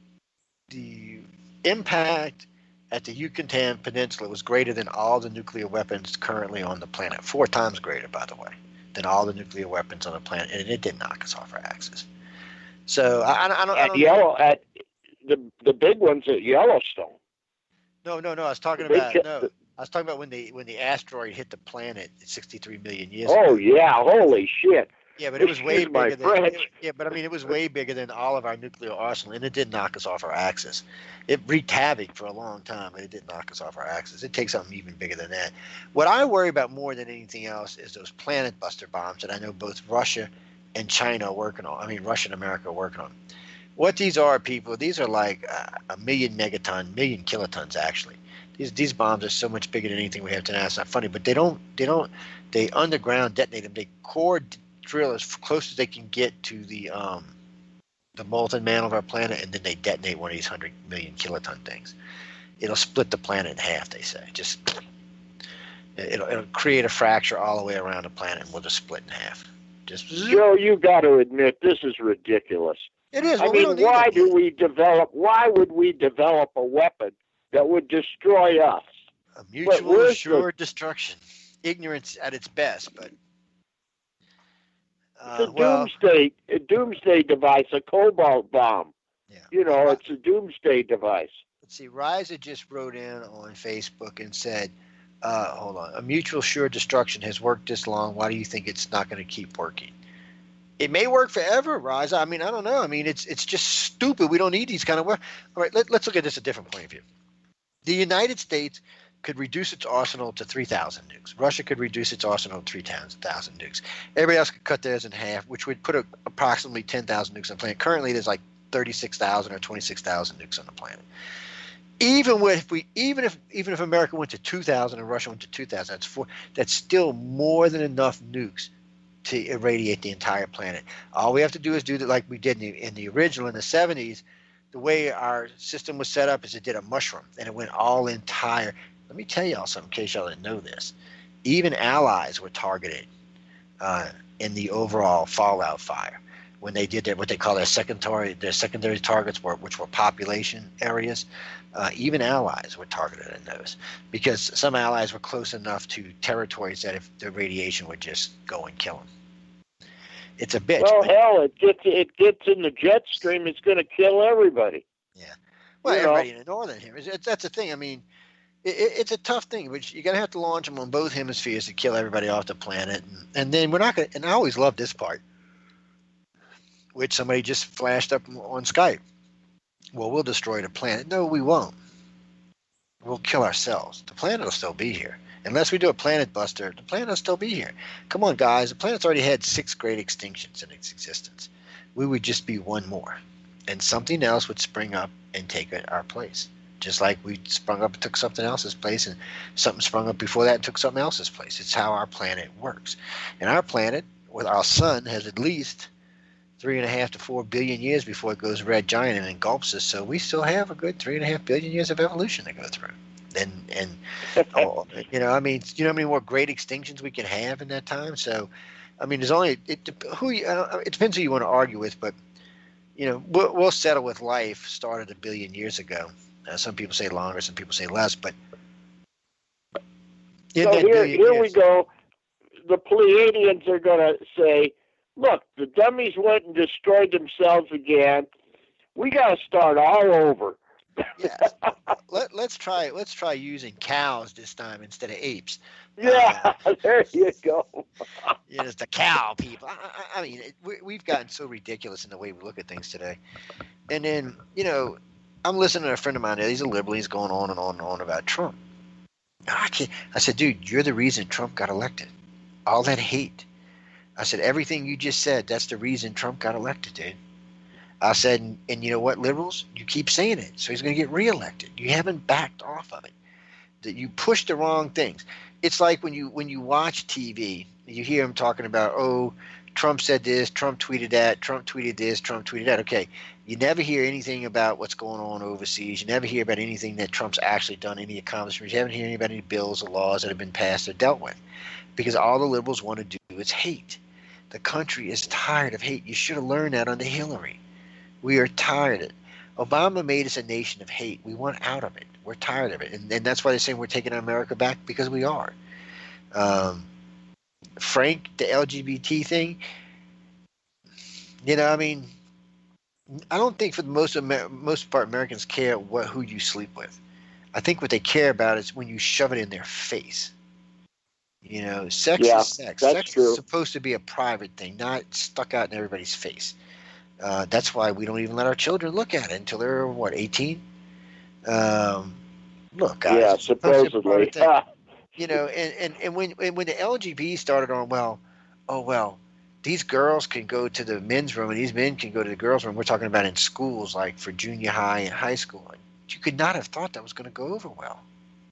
the impact at the Yucatan Peninsula was greater than all the nuclear weapons currently on the planet. Four times greater, by the way, than all the nuclear weapons on the planet, and it did knock us off our axis. So I, I, I don't. I At don't Yellow, at the the big ones at Yellowstone. no, no, no. I was talking The big about ca- no. the- I was talking about when the when the asteroid hit the planet sixty-three million years Oh ago. yeah! Holy shit! Yeah, but it was way Excuse my bigger than French. yeah, but I mean it was way bigger than all of our nuclear arsenal, and it did knock us off our axis. It wreaked havoc for a long time, but it did knock us off our axis. It takes something even bigger than that. What I worry about more than anything else is those planet buster bombs that I know both Russia and China are working on. I mean, Russia and America are working on. What these are, people, these are like a, a million megaton, million kilotons actually. These these bombs are so much bigger than anything we have today. It's not funny, but they don't they don't they underground detonate them. They core drill as close as they can get to the um, the molten mantle of our planet, and then they detonate one of these hundred million kiloton things. It'll split the planet in half. They say just it'll it'll create a fracture all the way around the planet, and we'll just split in half. Just Joe, you got to admit this is ridiculous. it is. I Well, we mean, don't need why it. do we develop? Why would we develop a weapon that would destroy us? A mutual where's assured destruction? Ignorance at its best, but It's uh, a well, doomsday, a doomsday device, a cobalt bomb. yeah. You know, Well, it's a doomsday device. let's see. Riza just wrote in on Facebook and said, uh, "Hold on, a mutual assured destruction has worked this long. Why do you think it's not going to keep working?" It may work forever, Riza. I mean, I don't know. I mean, it's it's just stupid. We don't need these kind of weapons. All right, let, let's look at this a different point of view. The United States could reduce its arsenal to three thousand nukes. Russia could reduce its arsenal to three thousand nukes. Everybody else could cut theirs in half, which would put a, approximately ten thousand nukes on the planet. Currently, there's like thirty-six thousand or twenty-six thousand nukes on the planet. Even with if we, even if even if America went to two thousand and Russia went to two thousand, that's four. That's still more than enough nukes to irradiate the entire planet. All we have to do is do that, like we did in the, in the original in the seventies. The way our system was set up is it did a mushroom, and it went all entire. Let me tell y'all something, in case y'all didn't know this. Even allies were targeted uh, in the overall fallout fire when they did their, what they call their secondary their secondary targets, were, which were population areas. Uh, even allies were targeted in those because some allies were close enough to territories that if the radiation would just go and kill them. It's a bitch. Well, but, hell, it gets it gets in the jet stream. It's going to kill everybody. Yeah. Well, you everybody know? in the northern hemisphere. It's, that's the thing. I mean, it, it's a tough thing, but you got to have to launch them on both hemispheres to kill everybody off the planet. And, and then we're not going to, and I always love this part, which somebody just flashed up on Skype. Well, we'll destroy the planet. No, we won't. We'll kill ourselves. The planet will still be here. Unless we do a planet buster, the planet will still be here. Come on, guys. The planet's already had six great extinctions in its existence. We would just be one more. And something else would spring up and take our place. Just like we sprung up and took something else's place, and something sprung up before that and took something else's place. It's how our planet works. And our planet, with our sun, has at least three and a half to four billion years before it goes red giant and engulfs us. So we still have a good three and a half billion years of evolution to go through. And and oh, you know, I mean, you know how many more great extinctions we can have in that time. So, I mean, there's only it who you, uh, it depends who you want to argue with, but you know, we'll, we'll settle with life started a billion years ago. Uh, some people say longer, some people say less, but in so that here billion here years, we go. The Pleiadians are going to say, look, the dummies went and destroyed themselves again. We got to start all over. Yeah. Let, let's try let's try using cows this time instead of apes. Yeah, uh, there you go. You know, it's the cow people. I, I, I mean, it, we, we've gotten so ridiculous in the way we look at things today. And then, you know, I'm listening to a friend of mine. He's a liberal. He's going on and on and on about Trump. I, can't, I said, dude, you're the reason Trump got elected. All that hate. I said, everything you just said, that's the reason Trump got elected, dude. I said, and, and you know what, liberals? You keep saying it, so he's going to get reelected. You haven't backed off of it. That you push the wrong things. It's like when you when you watch T V, you hear him talking about, oh, Trump said this, Trump tweeted that, Trump tweeted this, Trump tweeted that. Okay, you never hear anything about what's going on overseas. You never hear about anything that Trump's actually done, any accomplishments. You haven't heard about any bills or laws that have been passed or dealt with, because all the liberals want to do is hate. The country is tired of hate. You should have learned that under Hillary. We are tired of it. Obama made us a nation of hate. We want out of it. We're tired of it. And, and that's why they're saying we're taking America back, because we are. Um, Frank, the L G B T thing, you know, I mean, I don't think for the most, Amer- most part Americans care what who you sleep with. I think what they care about is when you shove it in their face. You know, sex yeah, is sex. That's Sex true. is supposed to be a private thing, not stuck out in everybody's face. Uh, that's why we don't even let our children look at it until they're, what, eighteen? Um, look, guys. Yeah, It's supposedly. you know, and, and, and when and when the L G B T started on, well, oh, well, these girls can go to the men's room and these men can go to the girls' room. We're talking about in schools, like for junior high and high school. You could not have thought that was going to go over well.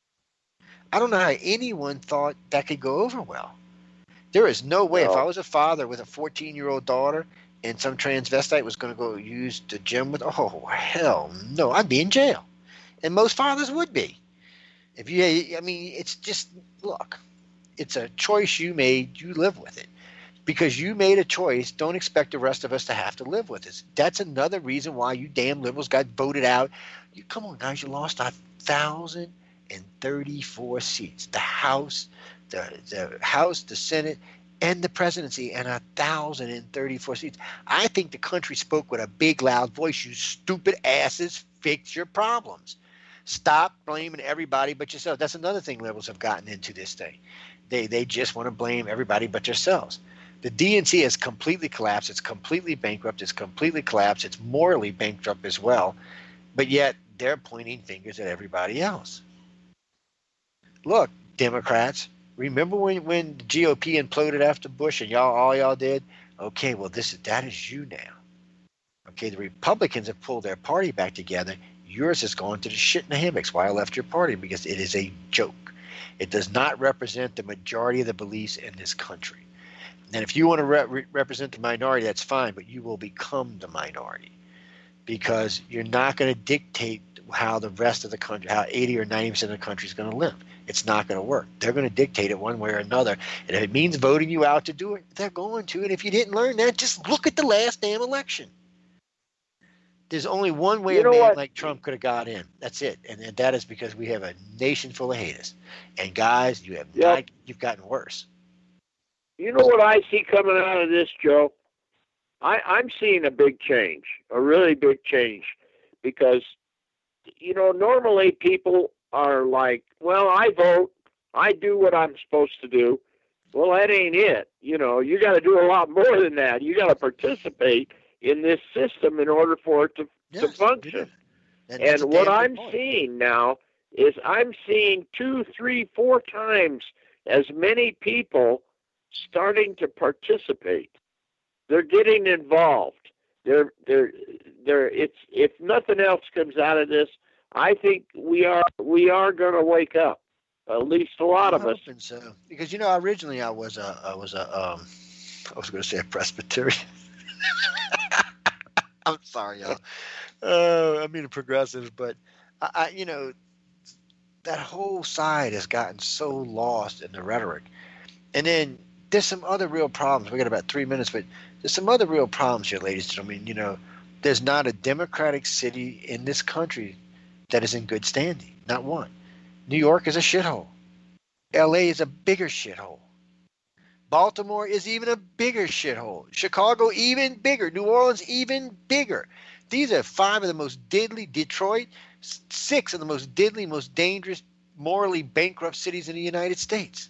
I don't know how anyone thought that could go over well. There is no way. No. If I was a father with a fourteen-year-old daughter and some transvestite was going to go use the gym with, oh, hell no, I'd be in jail. And most fathers would be. If you, I mean, it's just, look, it's a choice you made, you live with it. Because you made a choice, don't expect the rest of us to have to live with it. That's another reason why you damn liberals got voted out. You come on, guys, you lost a thousand and thirty-four seats. The House, the the House, the Senate, and the presidency, and a thousand and thirty-four seats. I think the country spoke with a big, loud voice. You stupid asses, fix your problems. Stop blaming everybody but yourself. That's another thing liberals have gotten into this day. They they just want to blame everybody but themselves. The D N C has completely collapsed. It's completely bankrupt. It's completely collapsed. It's morally bankrupt as well. But yet they're pointing fingers at everybody else. Look, Democrats, remember when, when the G O P imploded after Bush and y'all all y'all did? Okay, well this is that is you now. Okay, the Republicans have pulled their party back together. Yours has gone to the shit in the hammocks. Why I left your party? Because it is a joke. It does not represent the majority of the beliefs in this country. And if you want to re- represent the minority, that's fine, but you will become the minority because you're not going to dictate how the rest of the country, how eighty or ninety percent of the country is going to live. It's not going to work. They're going to dictate it one way or another. And if it means voting you out to do it, they're going to. And if you didn't learn that, just look at the last damn election. There's only one way You a know man what? like Trump could have got in. That's it. And, and that is because we have a nation full of haters. And guys, you have Yep. not, you've gotten worse. You know what I see coming out of this, Joe? I, I'm seeing a big change, a really big change, because, you know, normally people are like, well, I vote, I do what I'm supposed to do. Well, that ain't it. You know, you got to do a lot more than that. You got to participate in this system in order for it to, Yes, to function. That- that's a And what damn good I'm point. seeing now is I'm seeing two, three, four times as many people starting to participate. They're getting involved. They're they're they're it's if nothing else comes out of this, I think we are we are going to wake up. At least a lot of I'm us. hoping so. Because you know, originally I was a I was a um I was going to say a Presbyterian. I'm sorry, y'all. Uh, I mean a progressive, but I, I you know that whole side has gotten so lost in the rhetoric, and then there's some other real problems. We got about three minutes, but there's some other real problems here, ladies and gentlemen. You know, there's not a democratic city in this country that is in good standing. Not one. New York is a shithole. L A is a bigger shithole. Baltimore is even a bigger shithole. Chicago even bigger. New Orleans even bigger. These are five of the most deadly. Detroit, s- six of the most deadly, most dangerous, morally bankrupt cities in the United States.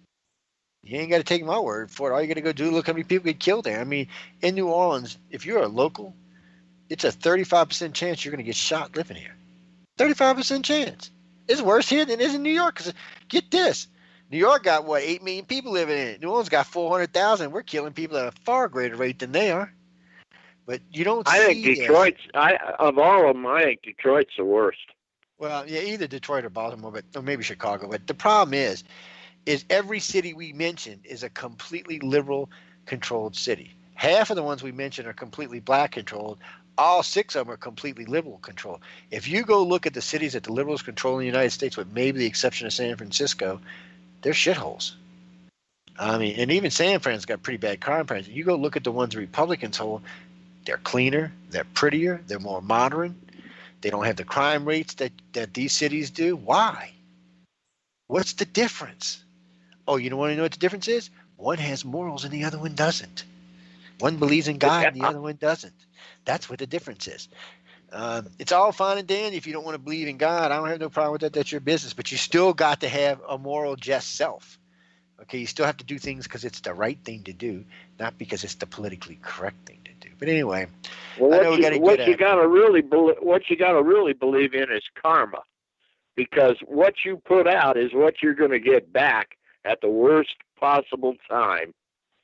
You ain't got to take my word for it. All you got to go do is look how many people get killed there. I mean, in New Orleans, if you're a local, it's a thirty-five percent chance you're going to get shot living here. thirty-five percent chance. It's worse here than it is in New York. Because get this, New York got what eight million people living in it. New Orleans got four hundred thousand. We're killing people at a far greater rate than they are. But you don't I think see this. Detroit's I of all of them, I think Detroit's the worst. Well, yeah, either Detroit or Baltimore, but or maybe Chicago. But the problem is, is every city we mentioned is a completely liberal controlled city. Half of the ones we mentioned are completely black controlled. All six of them are completely liberal controlled. If you go look at the cities that the liberals control in the United States, with maybe the exception of San Francisco, they're shitholes. I mean, and even San Fran's got pretty bad crime rates. You go look at the ones the Republicans hold, they're cleaner, they're prettier, they're more modern. They don't have the crime rates that, that these cities do. Why? What's the difference? Oh, you don't want to know what the difference is? One has morals and the other one doesn't. One believes in God and the other one doesn't. That's what the difference is. Um, it's all fine and dandy if you don't want to believe in God. I don't have no problem with that. That's your business. But you still got to have a moral, just self. Okay, you still have to do things because it's the right thing to do, not because it's the politically correct thing to do. But anyway, Well, I what know we you, gotta what get you at- got to really believe, what you got to really believe in is karma, because what you put out is what you're going to get back at the worst possible time.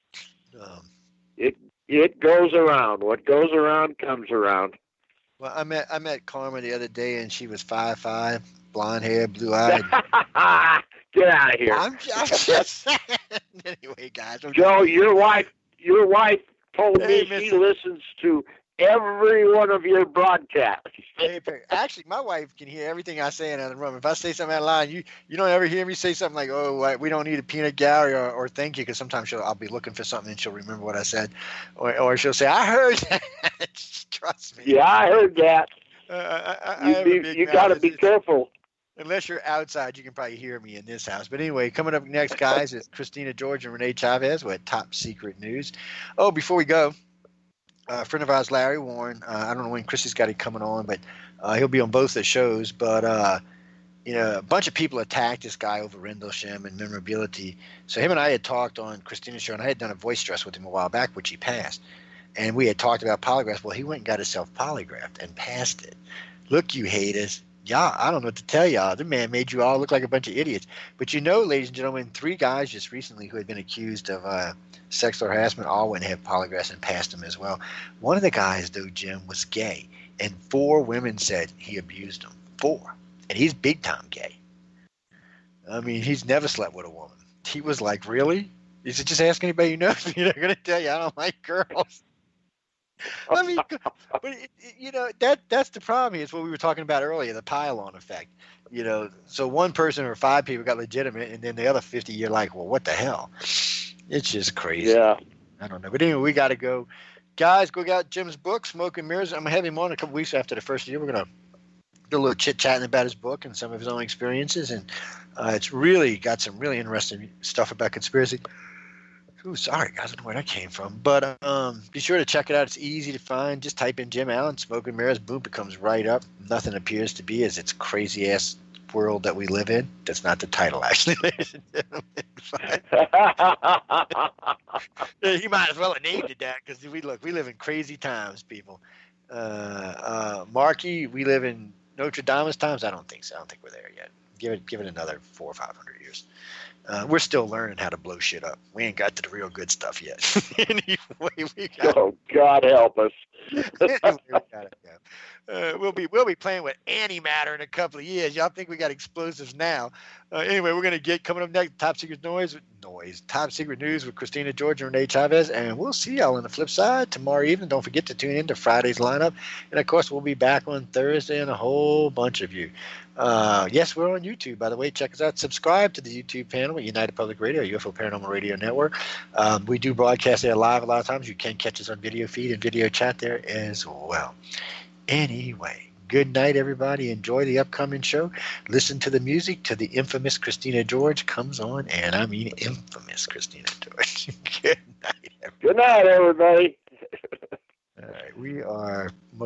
um, It it goes around. What goes around comes around. well, I met I met Karma the other day, and she was five five, blonde hair, blue eyed. Get out of here, I'm, I'm just saying. Anyway, guys. I'm Joe. Your wife, your wife told Hey, me she mister. listens to every one of your broadcasts. Hey, Perry, actually, my wife can hear everything I say in the other room. If I say something out loud, you you don't ever hear me say something like, "Oh, I- we don't need a peanut gallery," or, or "Thank you," because sometimes she'll I'll be looking for something and she'll remember what I said, or or she'll say, "I heard that." Trust me. Yeah, I heard that. Uh, I, I, I You have a be, big you mouth. got to It's- be it's- careful. Unless you're outside, you can probably hear me in this house. But anyway, coming up next, guys, is Christina George and Renee Chavez with Top Secret News. Oh, before we go, uh, a friend of ours, Larry Warren, uh, I don't know when Chrissy's got it coming on, but uh, he'll be on both the shows. But, uh, you know, a bunch of people attacked this guy over Rendlesham and memorability. So him and I had talked on Christina's show, and I had done a voice stress with him a while back, which he passed. And we had talked about polygraphs. Well, he went and got himself polygraphed and passed it. Look, you haters. y'all, I don't know what to tell y'all. The man made you all look like a bunch of idiots. But you know, ladies and gentlemen, three guys just recently who had been accused of uh, sexual harassment all went and had polygraphs and passed them as well. One of the guys, though, Jim, was gay, and four women said he abused them. Four. And he's big time gay. I mean, he's never slept with a woman. He was like, really? He said, just ask anybody you know. They're going to tell you I don't like girls. I mean, but it, it, you know, that that's the problem here. It's what we were talking about earlier, the pile-on effect. You know, so one person or five people got legitimate, and then the other fifty, you're like, well, what the hell? It's just crazy. Yeah. I don't know. But anyway, we got to go. Guys, go get Jim's book, Smoke and Mirrors. I'm going to have him on a couple weeks after the first year. We're going to do a little chit-chatting about his book and some of his own experiences. And uh, it's really got some really interesting stuff about conspiracy. Ooh, sorry, guys. I don't know where that came from. But um, be sure to check it out. It's easy to find. Just type in Jim Allen, Smoke and Mirrors. Boom, it comes right up. Nothing appears to be as its crazy-ass world that we live in. That's not the title, actually, ladies and gentlemen. He might as well have named it that because we look, we live in crazy times, people. Uh, uh, Marky, we live in Notre Dame's times. I don't think so. I don't think we're there yet. Give it, give it another four or five hundred years. Uh, we're still learning how to blow shit up. We ain't got to the real good stuff yet. anyway, we got oh, God help us. anyway, we gotta go. Uh, we'll be we'll be playing with antimatter in a couple of years. Y'all think we got explosives now? Uh, anyway, we're gonna get coming up next. Top secret noise, noise. Top secret news with Christina George and Renee Chavez, and we'll see y'all on the flip side tomorrow evening. Don't forget to tune in to Friday's lineup, and of course we'll be back on Thursday and a whole bunch of you. Uh, yes, we're on YouTube, by the way. Check us out. Subscribe to the YouTube panel at United Public Radio, U F O Paranormal Radio Network. Um, we do broadcast there live a lot of times. You can catch us on video feed and video chat there as well. Anyway, good night, everybody. Enjoy the upcoming show. Listen to the music to the infamous Christina George comes on, and I mean infamous Christina George. Good night, everybody. Good night, everybody. All right, we are